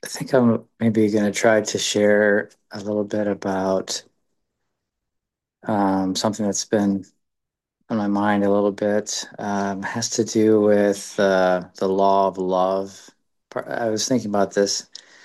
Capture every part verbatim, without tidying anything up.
I think I'm maybe going to try to share a little bit about um, something that's been on my mind a little bit. Um, has to do with uh, the law of love. Par- I was thinking about this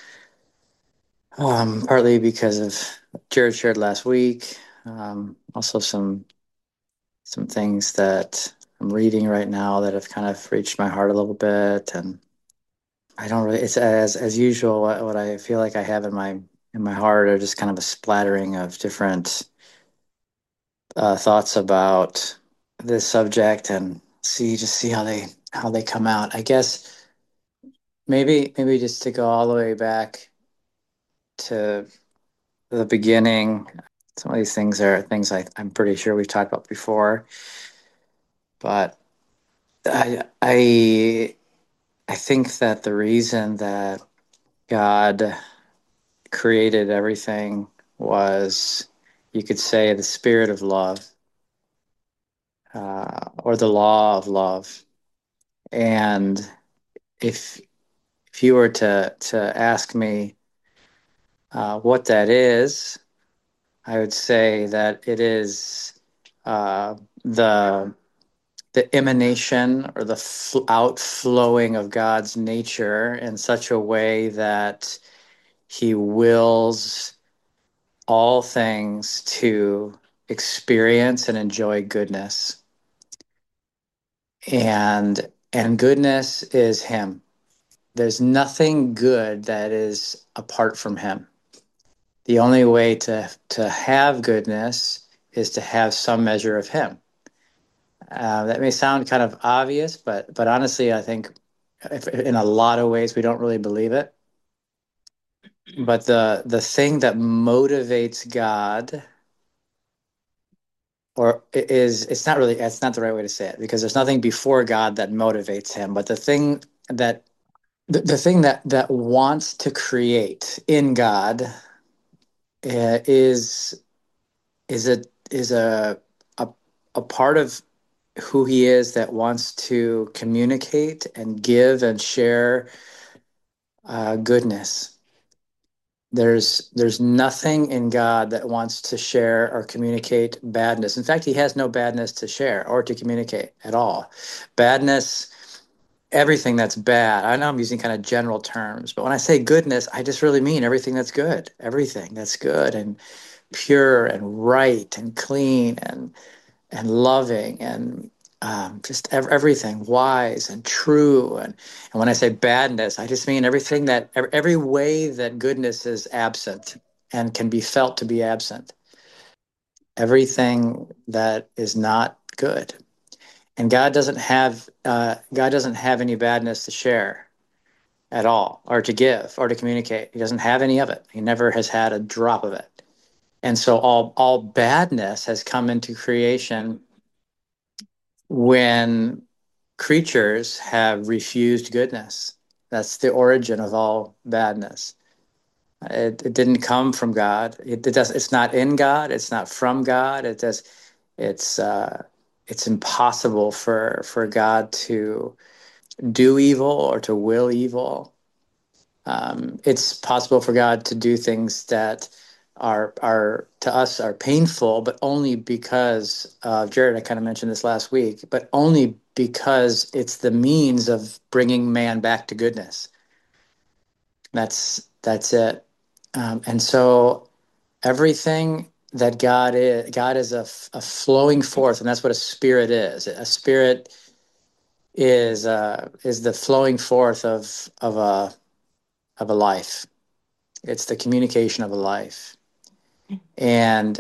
um, partly because of Jared shared last week. Um, also, some some things that I'm reading right now that have kind of reached my heart a little bit, and I don't really. It's as as usual. What, what I feel like I have in my in my heart are just kind of a splattering of different uh, thoughts about this subject, and see just see how they how they come out. I guess maybe maybe just to go all the way back to the beginning. Some of these things are things I, I'm pretty sure we've talked about before, but I I I think that the reason that God created everything was, you could say, the spirit of love, uh, or the law of love. And if if you were to to ask me uh, what that is, I would say that it is uh, the the emanation or the fl- outflowing of God's nature in such a way that He wills all things to experience and enjoy goodness, and and goodness is Him. There's nothing good that is apart from Him. The only way to to have goodness is to have some measure of Him. Uh, that may sound kind of obvious, but but honestly, I think if, in a lot of ways we don't really believe it. But the the thing that motivates God, or is, it's not really, it's not the right way to say it, because there's nothing before God that motivates Him. But the thing that the, the thing that that wants to create in God uh, is is a is a, a a part of who He is, that wants to communicate and give and share uh, goodness. There's there's nothing in God that wants to share or communicate badness. In fact, He has no badness to share or to communicate at all. Badness, everything that's bad. I know I'm using kind of general terms, but when I say goodness, I just really mean everything that's good, everything that's good and pure and right and clean and and loving, and um, just ev- everything wise and true. And, and when I say badness, I just mean everything that, ev- every way that goodness is absent and can be felt to be absent, everything that is not good. And God doesn't have, uh, God doesn't have any badness to share at all, or to give, or to communicate. He doesn't have any of it. He never has had a drop of it. And so all all badness has come into creation when creatures have refused goodness. That's the origin of all badness. It, it didn't come from God. It, it does. It's not in God. It's not from God. It does. It's uh, it's impossible for for God to do evil or to will evil. Um, it's possible for God to do things that are are to us are painful, but only because uh, Jared, I kind of mentioned this last week, but only because it's the means of bringing man back to goodness. That's that's it. Um, and so everything that God is, God is a, a flowing forth, and that's what a spirit is. A spirit is uh, is the flowing forth of of a of a life. It's the communication of a life. And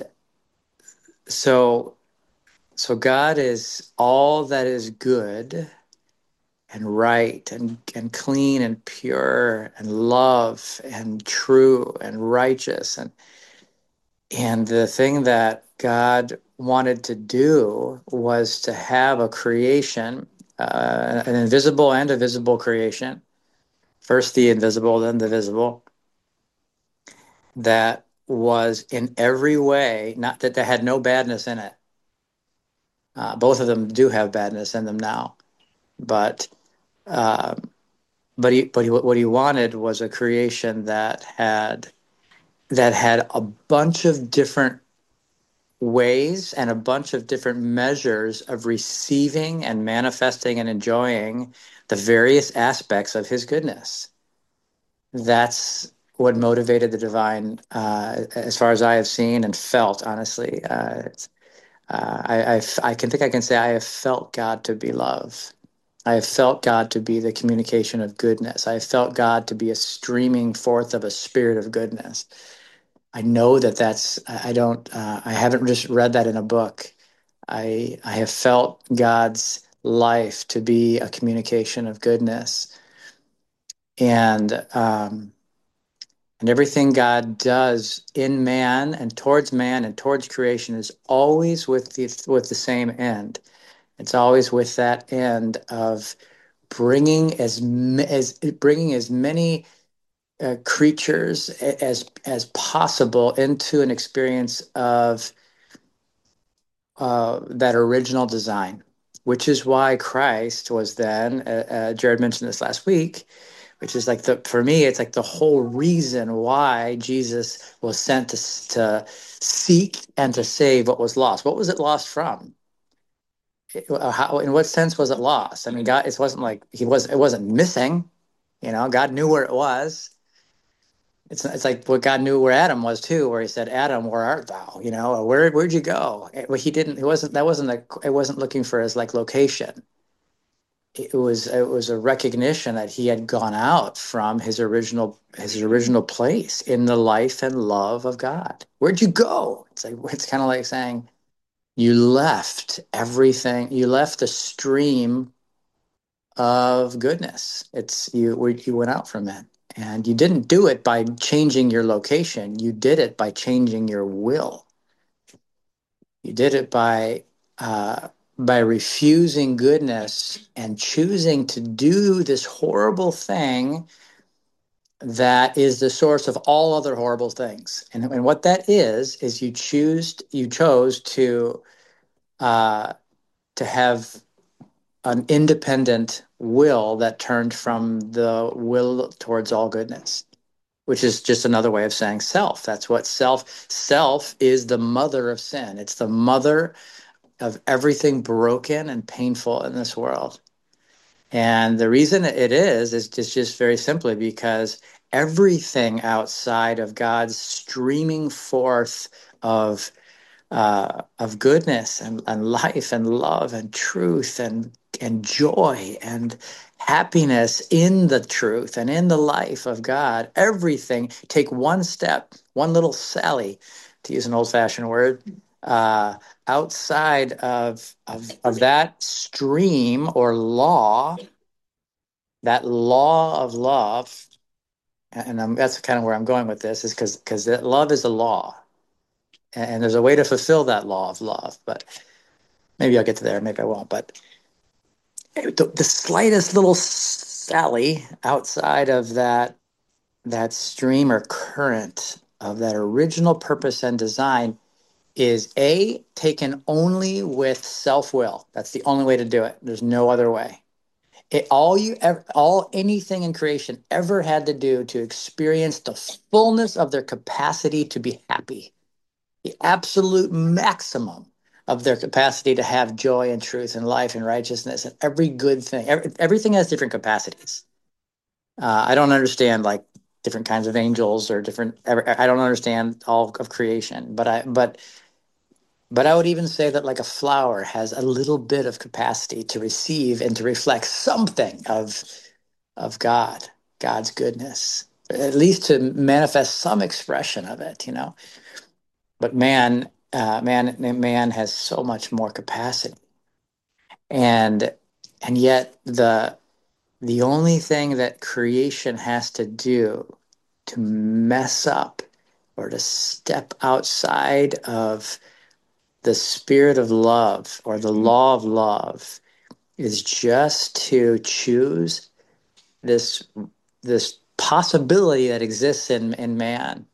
so so God is all that is good and right and, and clean and pure and love and true and righteous. And and the thing that God wanted to do was to have a creation, uh, an invisible and a visible creation. First the invisible, then the visible, that was in every way, not that they had no badness in it. Uh, both of them do have badness in them now, but um, but he but he, what he wanted was a creation that had that had a bunch of different ways and a bunch of different measures of receiving and manifesting and enjoying the various aspects of his goodness. That's what motivated the divine, uh, as far as I have seen and felt, honestly. Uh, uh, I, I, I can think I can say I have felt God to be love. I have felt God to be the communication of goodness. I have felt God to be a streaming forth of a spirit of goodness. I know that that's, I don't, uh, I haven't just read that in a book. I, I have felt God's life to be a communication of goodness. And, um, and everything God does in man and towards man and towards creation is always with the, with the same end. It's always with that end of bringing as, as bringing as many uh, creatures as as possible into an experience of uh, that original design, which is why Christ was then. Uh, uh, Jared mentioned this last week, which is like the for me, it's like the whole reason why Jesus was sent to to seek and to save what was lost. What was it lost from? It- uh, how, in what sense was it lost? I mean, God, it wasn't like he was. It wasn't missing. You know, God knew where it was. It's it's like what God knew where Adam was too, where He said, "Adam, where art thou?" You know, where where'd you go? It, well, he didn't. It wasn't. That wasn't a. It wasn't looking for his like location. It was. It was a recognition that he had gone out from his original his original place in the life and love of God. Where'd you go? It's like it's kind of like saying you left everything. You left the stream of goodness. It's you where you went out from it. And you didn't do it by changing your location. You did it by changing your will. You did it by uh, by refusing goodness and choosing to do this horrible thing that is the source of all other horrible things. And, and what that is is you choose you chose to uh, to have an independent will that turned from the will towards all goodness, which is just another way of saying self. That's what self self is, the mother of sin. It's the mother of everything broken and painful in this world. And the reason it is is just, just very simply because everything outside of God's streaming forth of uh, of goodness and, and life and love and truth and and joy and happiness in the truth and in the life of God. Everything. Take one step, one little sally, to use an old-fashioned word, uh, outside of, of of that stream or law, that law of love. And I'm, that's kind of where I'm going with this, is because because love is a law, and there's a way to fulfill that law of love, but maybe I'll get to there, maybe I won't. But the, the slightest little sally outside of that that stream or current of that original purpose and design is a taken only with self-will. That's the only way to do it. There's no other way. It, all you ever, all anything in creation ever had to do to experience the fullness of their capacity to be happy, the absolute maximum of their capacity to have joy and truth and life and righteousness and every good thing. Every, everything has different capacities. Uh, I don't understand like different kinds of angels or different. I don't understand all of creation, but I but but I would even say that like a flower has a little bit of capacity to receive and to reflect something of of God, God's goodness, at least to manifest some expression of it, you know. But man, uh, man, man has so much more capacity, and and yet the the only thing that creation has to do to mess up or to step outside of the spirit of love or the law of love is just to choose this this possibility that exists in in man,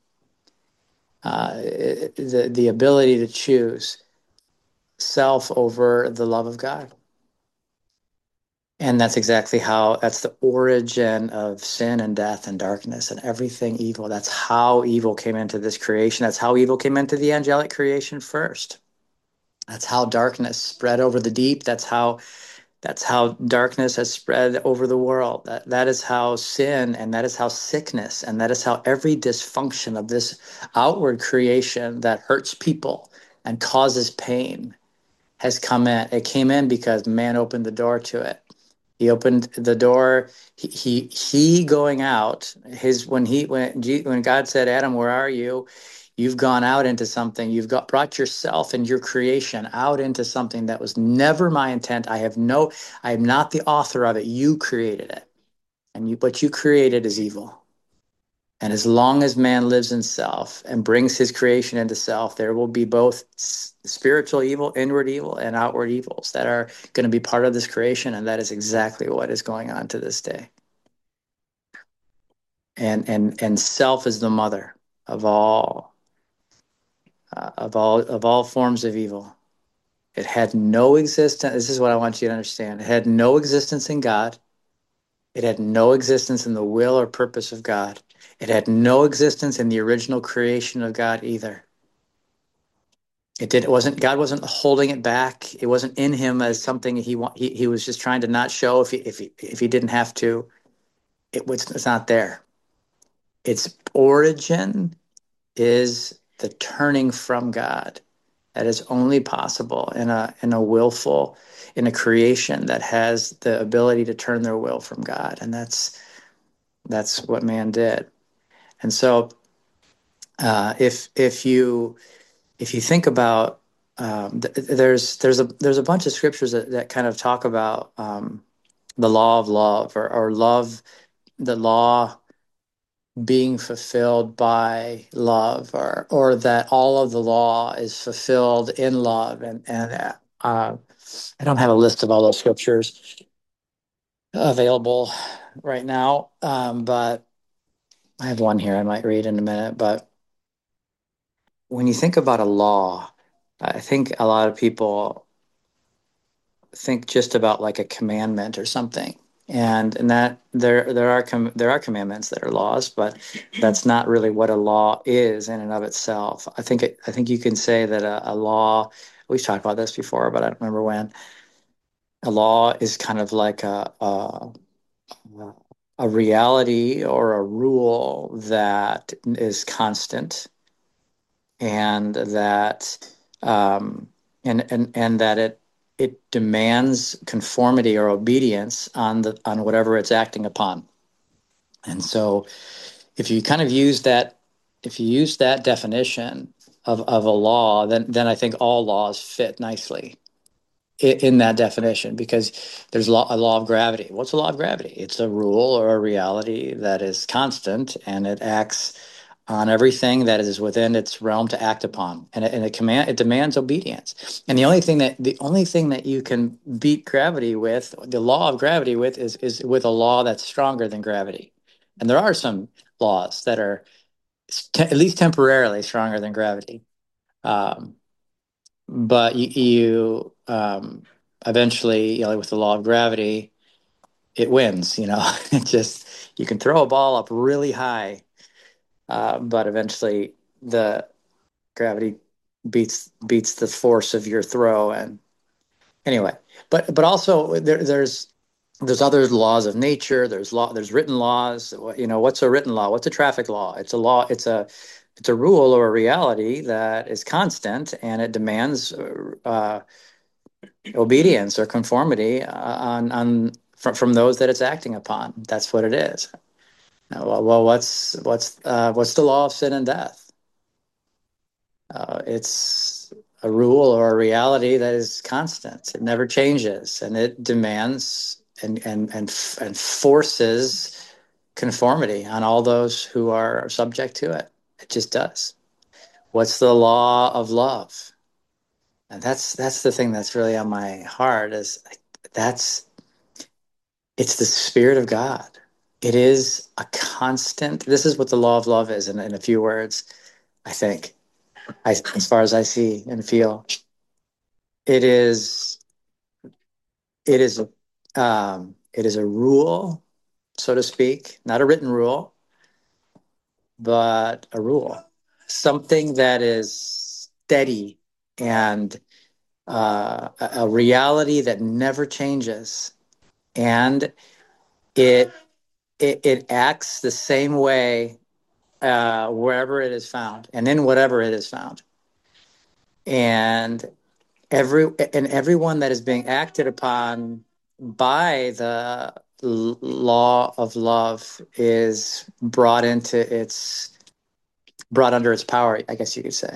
uh, the the ability to choose self over the love of God. And that's exactly how, that's the origin of sin and death and darkness and everything evil. That's how evil came into this creation. That's how evil came into the angelic creation first. That's how darkness spread over the deep. That's how that's how darkness has spread over the world. That that is how sin, and that is how sickness, and that is how every dysfunction of this outward creation that hurts people and causes pain has come in. It came in because man opened the door to it. He opened the door. He he, he going out. His when he when when God said, "Adam, where are you?" You've gone out into something. You've got brought yourself and your creation out into something that was never my intent. I have no. I am not the author of it. You created it, and you what you created is evil. And as long as man lives in self and brings his creation into self, there will be both spiritual evil, inward evil, and outward evils that are going to be part of this creation. And that is exactly what is going on to this day. And and and self is the mother of all uh, of all of all forms of evil. It had no existence. This is what I want you to understand. It had no existence in God. It had no existence in the will or purpose of God. It had no existence in the original creation of God either. It did. It wasn't. God wasn't holding it back. It wasn't in him as something he want. He, he was just trying to not show if he if he if he didn't have to. It was. It's not there. Its origin is the turning from God. That is only possible in a in a willful, in a creation that has the ability to turn their will from God, and that's that's what man did. And so, uh, if if you if you think about um, th- there's there's a there's a bunch of scriptures that, that kind of talk about um, the law of love, or, or love, the law being fulfilled by love, or or that all of the law is fulfilled in love. And and uh, I don't have a list of all those scriptures available right now, um, but I have one here I might read in a minute. But when you think about a law, I think a lot of people think just about like a commandment or something. And and that there there are com- there are commandments that are laws, but that's not really what a law is in and of itself. I think it, I think you can say that a, a law. We've talked about this before, but I don't remember when. A law is kind of like a a, a reality or a rule that is constant, and that um, and and and that it it demands conformity or obedience on the on whatever it's acting upon. And so, if you kind of use that, if you use that definition of of a law, then then I think all laws fit nicely in, in that definition, because there's law, a law of gravity. What's a law of gravity? It's a rule or a reality that is constant, and it acts on everything that is within its realm to act upon, and it, and it command it demands obedience. And the only thing that the only thing that you can beat gravity with, the law of gravity with, is is with a law that's stronger than gravity. And there are some laws that are te- at least temporarily stronger than gravity, um, but you, you um, eventually, you know, with the law of gravity, it wins. You know, it just, you can throw a ball up really high, uh, but eventually the gravity beats beats the force of your throw. And anyway, but but also there, there's there's other laws of nature. There's law. There's written laws. You know, what's a written law? What's a traffic law? It's a law. It's a it's a rule or a reality that is constant, and it demands uh, obedience or conformity uh, on on from, from those that it's acting upon. That's what it is. Now, well, well, what's what's uh, what's the law of sin and death? Uh, it's a rule or a reality that is constant. It never changes, and it demands and and and and forces conformity on all those who are subject to it. It just does. What's the law of love? And that's that's the thing that's really on my heart, is that's it's the spirit of God. It is a constant. This is what the law of love is in, in a few words, I think, I, as far as I see and feel. It is it is Um, it is a rule, so to speak, not a written rule, but a rule, something that is steady and uh, a a reality that never changes, and it it, it acts the same way uh, wherever it is found and in whatever it is found. And every and everyone that is being acted upon by the l- law of love is brought into its brought under its power, I guess you could say.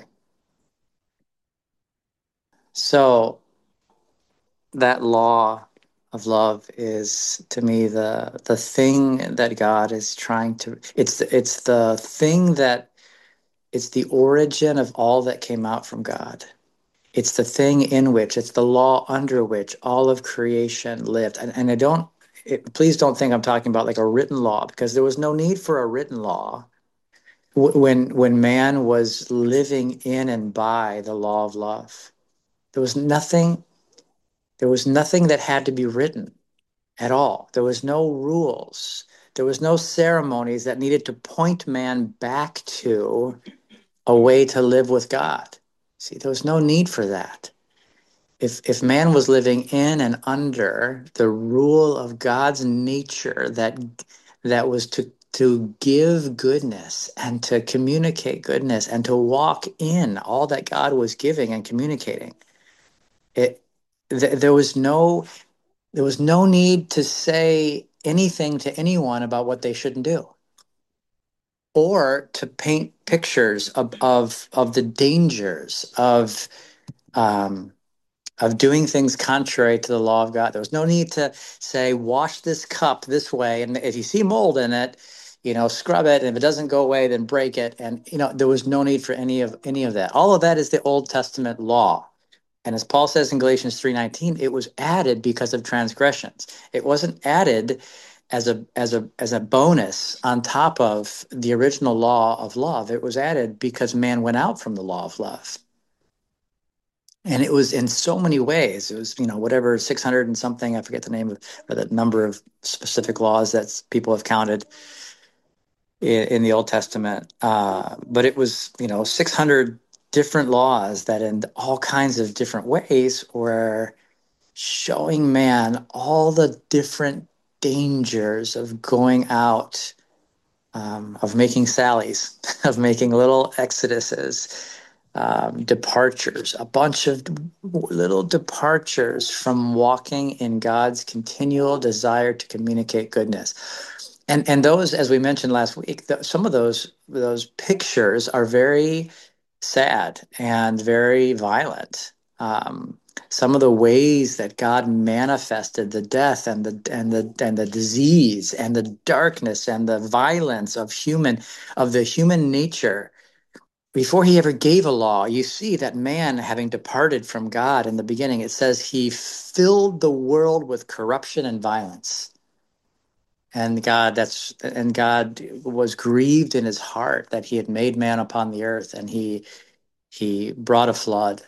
So that law of love is to me the the thing that God is trying to it's the, it's the thing that it's the origin of all that came out from God. It's the thing in which, it's the law under which all of creation lived. And, and I don't, it, please don't think I'm talking about like a written law, because there was no need for a written law w- when, when man was living in and by the law of love. There was nothing, there was nothing that had to be written at all. There was no rules. There was no ceremonies that needed to point man back to a way to live with God. See, there was no need for that. If if man was living in and under the rule of God's nature that that was to to give goodness and to communicate goodness and to walk in all that God was giving and communicating, it th- there was no there was no need to say anything to anyone about what they shouldn't do, or to paint pictures of of, of the dangers of um, of doing things contrary to the law of God. There was no need to say, wash this cup this way. And if you see mold in it, you know, scrub it. And if it doesn't go away, then break it. And, you know, there was no need for any of any of that. All of that is the Old Testament law. And as Paul says in Galatians three nineteen, it was added because of transgressions. It wasn't added as a as a as a bonus on top of the original law of love. It was added because man went out from the law of love. And it was in so many ways. It was, you know, whatever six hundred and something, I forget the name of, or the number of specific laws that people have counted in, in the Old Testament. Uh, but it was, you know, six hundred different laws that in all kinds of different ways were showing man all the different dangers of going out, um, of making sallies, of making little exoduses, um, departures, a bunch of little departures from walking in God's continual desire to communicate goodness. And and those, as we mentioned last week, th- some of those those pictures are very sad and very violent. Um, some of the ways that God manifested the death and the and the and the disease and the darkness and the violence of human of the human nature before he ever gave a law. You see that man, having departed from God in the beginning, it says he filled the world with corruption and violence. And God, that's and God was grieved in his heart that he had made man upon the earth, and he he brought a flood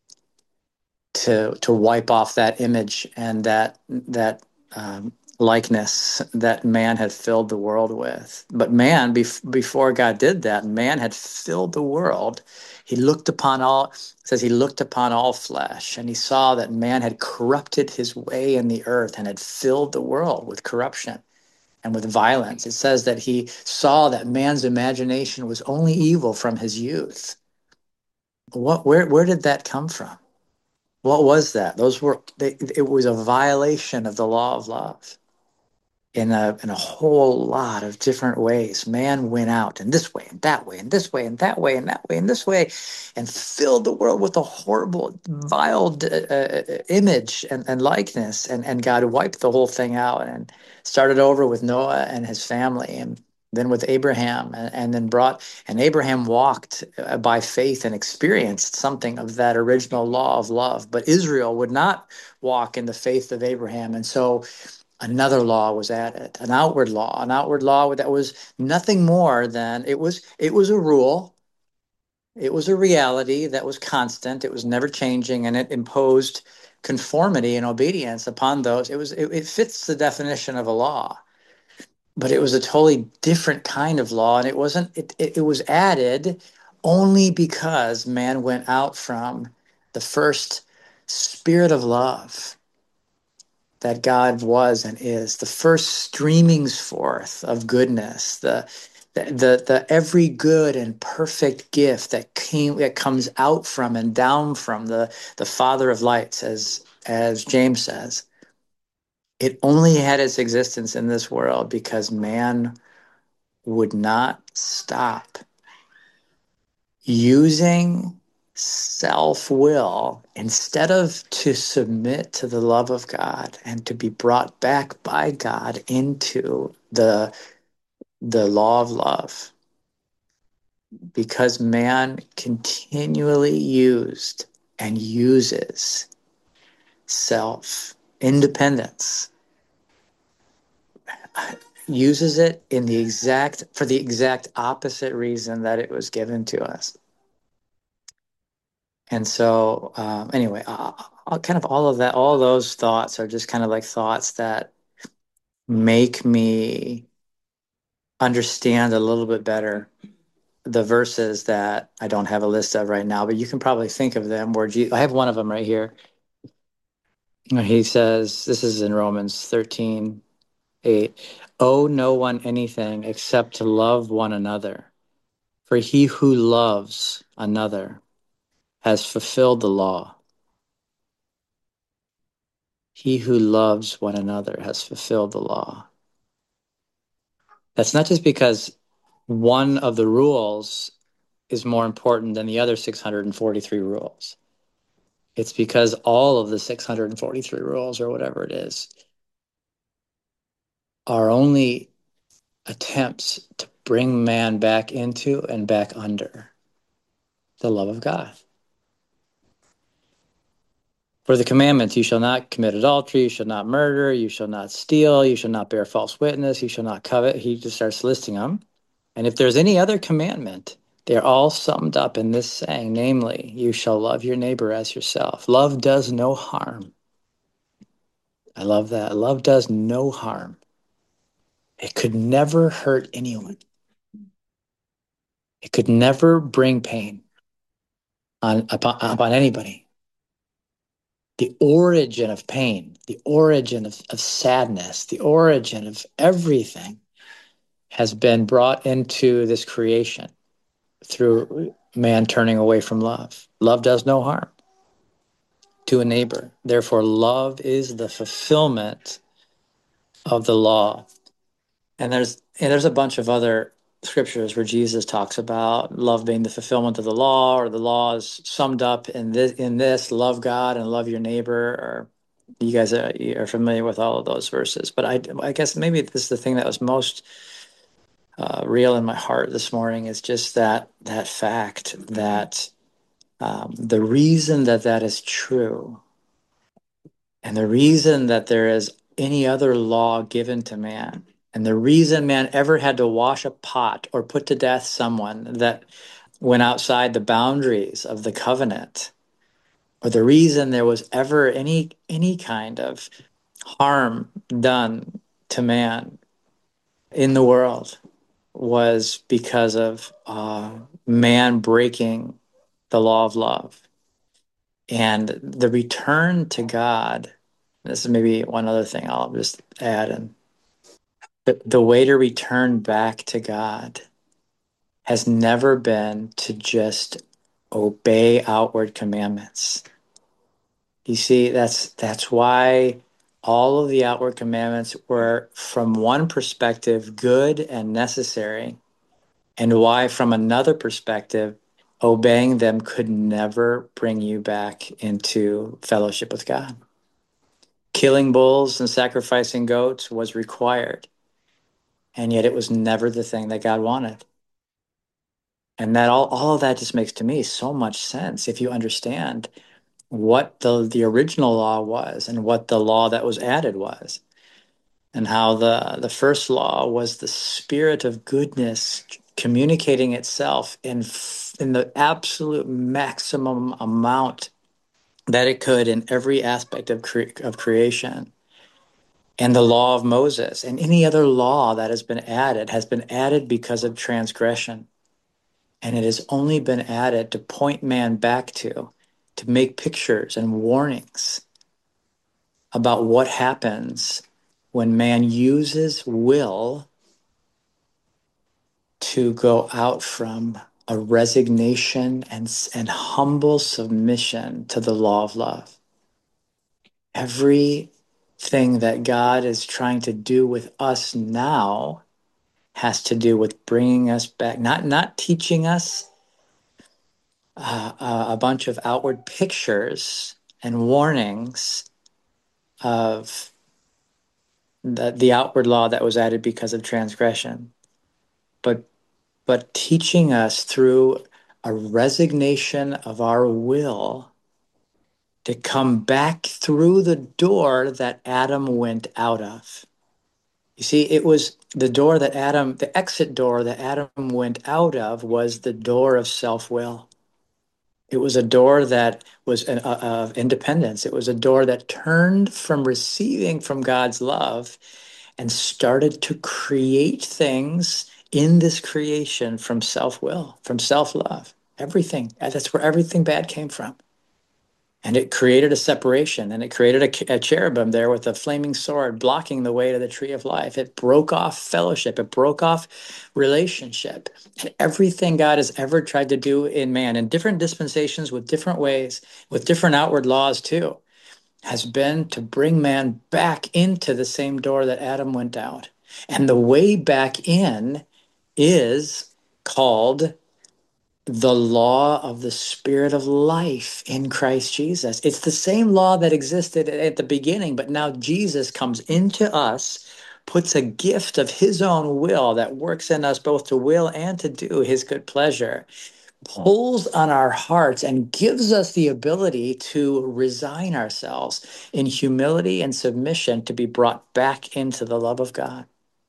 to to wipe off that image and that that um, likeness that man had filled the world with. But man, bef- before God did that, man had filled the world. He looked upon all. It says he looked upon all flesh, and he saw that man had corrupted his way in the earth and had filled the world with corruption and with violence. It says that he saw that man's imagination was only evil from his youth. What? Where? Where did that come from? What was that? Those were they, it was a violation of the law of love in a in a whole lot of different ways. Man went out in this way and that way and this way and that way and that way and this way, and filled the world with a horrible, vile uh, uh, image and, and likeness. And and God wiped the whole thing out and started over with Noah and his family, and then with Abraham, and, and then brought and Abraham walked uh, by faith and experienced something of that original law of love. But Israel would not walk in the faith of Abraham, and so another law was added, an outward law, an outward law that was nothing more than it was it was a rule, it was a reality that was constant, it was never changing, and it imposed conformity and obedience upon those. It was it, it fits the definition of a law, but it was a totally different kind of law, and it wasn't. It it, it was added only because man went out from the first spirit of love that God was and is, the first streamings forth of goodness, the the, the the every good and perfect gift that came that comes out from and down from the the Father of lights, as as James says. It only had its existence in this world because man would not stop using self-will instead of to submit to the love of God and to be brought back by God into the the law of love, because man continually used and uses self independence, uses it in the exact for the exact opposite reason that it was given to us. And so, um, anyway, uh, uh, kind of all of that, all those thoughts are just kind of like thoughts that make me understand a little bit better the verses that I don't have a list of right now, but you can probably think of them. Where Je- I have one of them right here. He says, this is in Romans thirteen eight, owe no one anything except to love one another. For he who loves another has fulfilled the law. He who loves one another has fulfilled the law. That's not just because one of the rules is more important than the other six hundred forty-three rules. It's because all of the six hundred forty-three rules, or whatever it is, are only attempts to bring man back into and back under the love of God. For the commandments, you shall not commit adultery, you shall not murder, you shall not steal, you shall not bear false witness, you shall not covet. He just starts listing them. And if there's any other commandment, they're all summed up in this saying, namely, you shall love your neighbor as yourself. Love does no harm. I love that. Love does no harm. It could never hurt anyone. It could never bring pain on upon, upon anybody. The origin of pain, the origin of, of sadness, the origin of everything has been brought into this creation through man turning away from love. Love does no harm to a neighbor. Therefore, love is the fulfillment of the law. And there's and there's a bunch of other scriptures where Jesus talks about love being the fulfillment of the law, or the law is summed up in this in this love God and love your neighbor. Or you guys are, are familiar with all of those verses. But I I guess maybe this is the thing that was most uh, real in my heart this morning, is just that that fact that um, the reason that that is true, and the reason that there is any other law given to man, and the reason man ever had to wash a pot or put to death someone that went outside the boundaries of the covenant, or the reason there was ever any any kind of harm done to man in the world, was because of uh, man breaking the law of love. And the return to God, this is maybe one other thing I'll just add in. The, the way to return back to God has never been to just obey outward commandments. You see, that's that's why all of the outward commandments were, from one perspective, good and necessary, and why, from another perspective, obeying them could never bring you back into fellowship with God. Killing bulls and sacrificing goats was required, and yet it was never the thing that God wanted. And that all, all of that just makes, to me, so much sense if you understand what the the original law was and what the law that was added was, and how the the first law was the spirit of goodness communicating itself in in the absolute maximum amount that it could in every aspect of cre- of creation. And the law of Moses and any other law that has been added has been added because of transgression. And it has only been added to point man back to, to make pictures and warnings about what happens when man uses will to go out from a resignation and, and humble submission to the law of love. Everything that God is trying to do with us now has to do with bringing us back, not not teaching us uh, uh, a bunch of outward pictures and warnings of the, the outward law that was added because of transgression, but but teaching us through a resignation of our will to come back through the door that Adam went out of. You see, it was the door that Adam, the exit door that Adam went out of was the door of self-will. It was a door that was an, uh, of independence. It was a door that turned from receiving from God's love and started to create things in this creation from self-will, from self-love. Everything. That's where everything bad came from. And it created a separation, and it created a, a cherubim there with a flaming sword blocking the way to the tree of life. It broke off fellowship. It broke off relationship. And everything God has ever tried to do in man in different dispensations with different ways, with different outward laws too, has been to bring man back into the same door that Adam went out. And the way back in is called the law of the Spirit of life in Christ Jesus. It's the same law that existed at the beginning, but now Jesus comes into us, puts a gift of his own will that works in us both to will and to do his good pleasure, pulls on our hearts and gives us the ability to resign ourselves in humility and submission to be brought back into the love of God.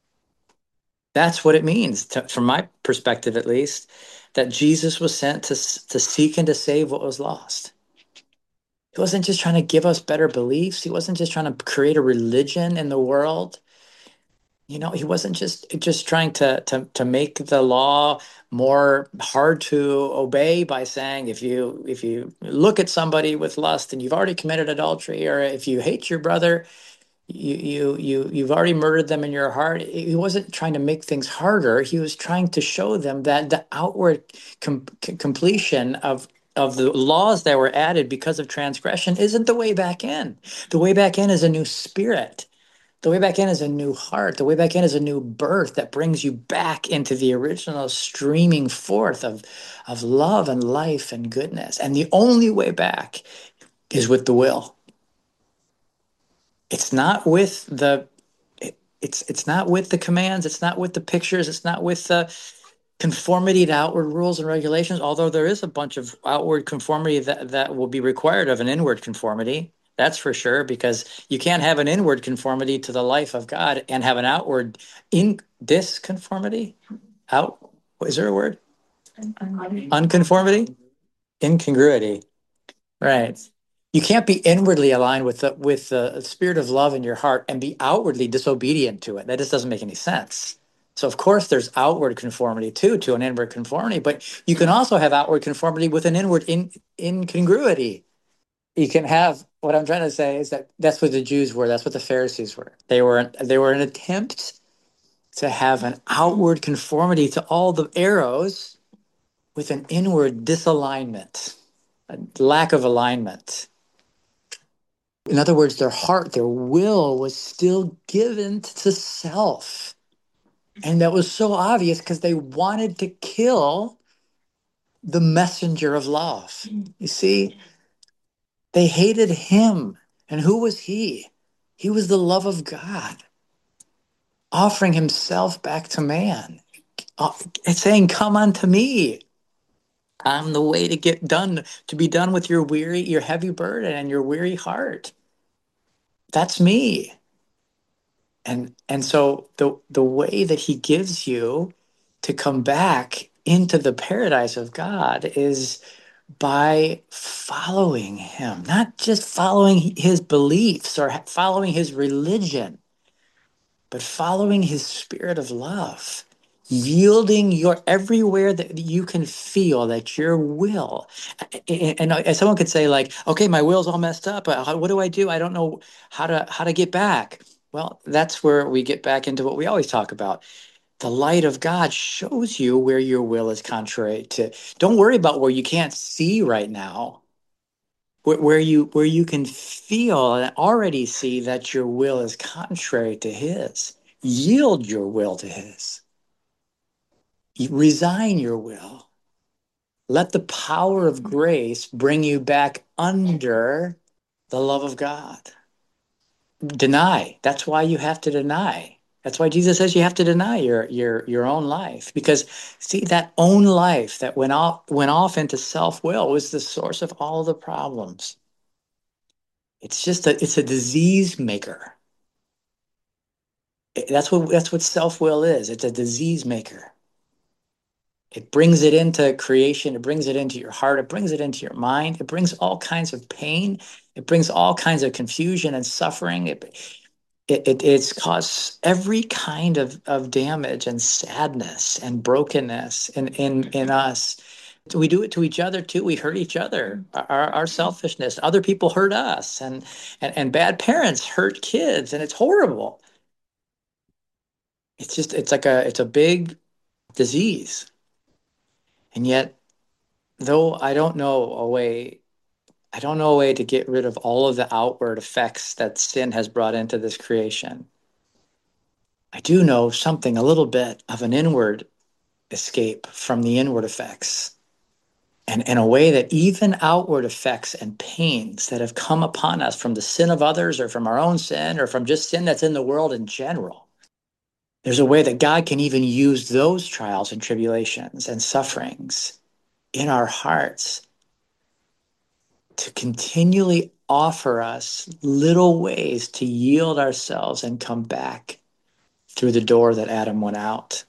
That's what it means, to, from my perspective at least, that Jesus was sent to, to seek and to save what was lost. He wasn't just trying to give us better beliefs. He wasn't just trying to create a religion in the world. You know, he wasn't just just trying to to to make the law more hard to obey by saying if you if you look at somebody with lust and you've already committed adultery, or if you hate your brother, you you you you've already murdered them in your heart. He wasn't trying to make things harder. He was trying to show them that the outward com- c- completion of of the laws that were added because of transgression isn't the way back in. The way back in is a new spirit. The way back in is a new heart. The way back in is a new birth that brings you back into the original streaming forth of of love and life and goodness. And the only way back is with the will. It's not with the it, it's it's not with the commands, it's not with the pictures, it's not with the conformity to outward rules and regulations, although there is a bunch of outward conformity that, that will be required of an inward conformity. That's for sure, because you can't have an inward conformity to the life of God and have an outward in disconformity. Out, is there a word? Unconformity? Incongruity. Right. You can't be inwardly aligned with the with the spirit of love in your heart and be outwardly disobedient to it. That just doesn't make any sense. So of course there's outward conformity too to an inward conformity, but you can also have outward conformity with an inward in, incongruity. You can have what I'm trying to say is that that's what the Jews were. That's what the Pharisees were. They were they were an attempt to have an outward conformity to all the arrows with an inward disalignment, a lack of alignment. In other words, their heart, their will was still given to self. And that was so obvious because they wanted to kill the messenger of love. You see, they hated him. And who was he? He was the love of God, offering himself back to man. Uh, It's saying, come unto me. I'm the way to get done, to be done with your weary, your heavy burden and your weary heart. That's me. and and so the the way that he gives you to come back into the paradise of God is by following him, not just following his beliefs or following his religion, but following his spirit of love, yielding your everywhere that you can feel that your will. And, and, and someone could say, like, okay, my will's all messed up. But how- what do I do? I don't know how to how to get back. Well, that's where we get back into what we always talk about. The light of God shows you where your will is contrary to. Don't worry about where you can't see right now, where, where you where you can feel and already see that your will is contrary to his. Yield your will to his. Resign your will. Let the power of grace bring you back under the love of God. Deny. That's why you have to deny. That's why Jesus says you have to deny your your your own life, because see, that own life that went off went off into self-will was the source of all the problems. It's just a it's a disease maker. It- That's what that's what self-will is. It's a disease maker. It brings it into creation. It brings it into your heart. It brings it into your mind. It brings all kinds of pain. It brings all kinds of confusion and suffering. It, it, it it's caused every kind of, of damage and sadness and brokenness in, in, in us. We do it to each other too. We hurt each other. Our, our selfishness. Other people hurt us, and, and and bad parents hurt kids, and it's horrible. It's just it's like a it's a big disease. And yet, though I don't know a way, I don't know a way to get rid of all of the outward effects that sin has brought into this creation. I do know something, a little bit of an inward escape from the inward effects. And in a way that even outward effects and pains that have come upon us from the sin of others or from our own sin or from just sin that's in the world in general, there's a way that God can even use those trials and tribulations and sufferings in our hearts to continually offer us little ways to yield ourselves and come back through the door that Adam went out.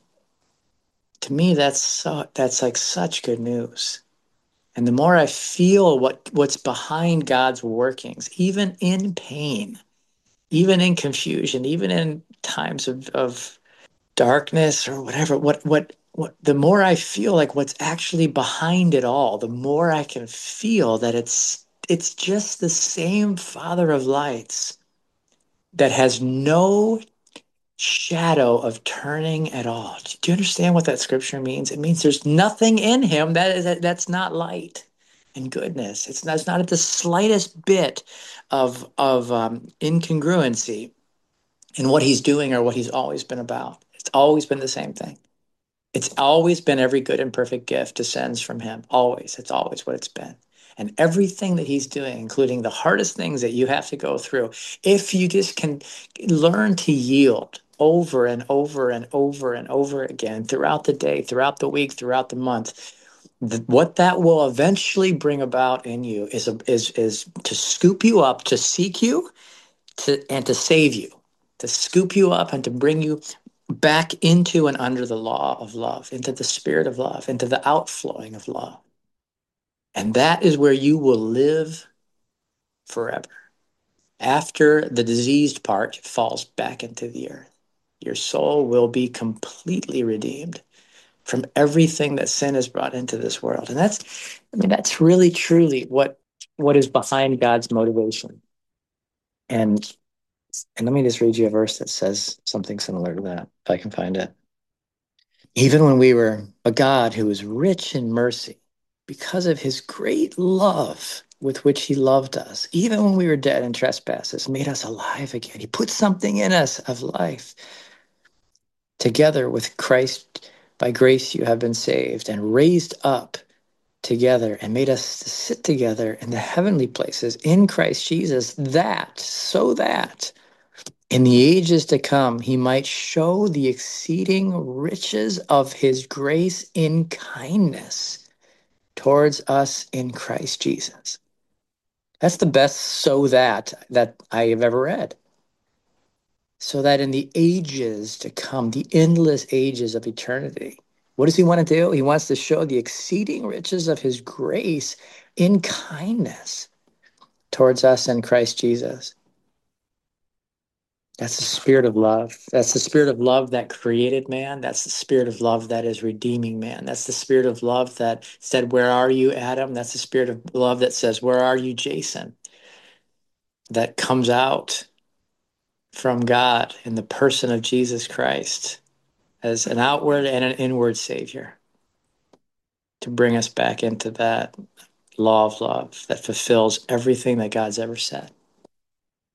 To me, that's so, that's like such good news. And the more I feel what what's behind God's workings, even in pain, even in confusion, even in times of, of darkness or whatever, what what what the more I feel like what's actually behind it all, the more I can feel that it's it's just the same Father of lights that has no shadow of turning at all. Do you understand what that scripture means? It means there's nothing in him that is that's not light and goodness. It's not, it's not the slightest bit of of um, incongruency in what he's doing or what he's always been about. It's always been the same thing. It's always been every good and perfect gift descends from him. Always. It's always what it's been. And everything that he's doing, including the hardest things that you have to go through, if you just can learn to yield over and over and over and over again throughout the day, throughout the week, throughout the month, th- what that will eventually bring about in you is a, is is to scoop you up, to seek you, to and to save you, to scoop you up and to bring you back into and under the law of love, into the spirit of love, into the outflowing of love. And that is where you will live forever. After the diseased part falls back into the earth, your soul will be completely redeemed from everything that sin has brought into this world. And that's, I mean, that's really truly what what is behind God's motivation. And and let me just read you a verse that says something similar to that, if I can find it. Even when we were a God who is rich in mercy, because of his great love with which he loved us, even when we were dead in trespasses, made us alive again. He put something in us of life. Together with Christ, by grace you have been saved and raised up together and made us to sit together in the heavenly places in Christ Jesus, that, so that in the ages to come, he might show the exceeding riches of his grace in kindness towards us in Christ Jesus. That's the best so that that I have ever read. So that in the ages to come, the endless ages of eternity, What does he want to do? He wants to show the exceeding riches of his grace in kindness towards us in Christ Jesus. That's the spirit of love. That's the spirit of love that created man. That's the spirit of love that is redeeming man. That's the spirit of love that said, "Where are you, Adam?" That's the spirit of love that says, "Where are you, Jason?" That comes out from God in the person of Jesus Christ as an outward and an inward Savior to bring us back into that law of love that fulfills everything that God's ever said.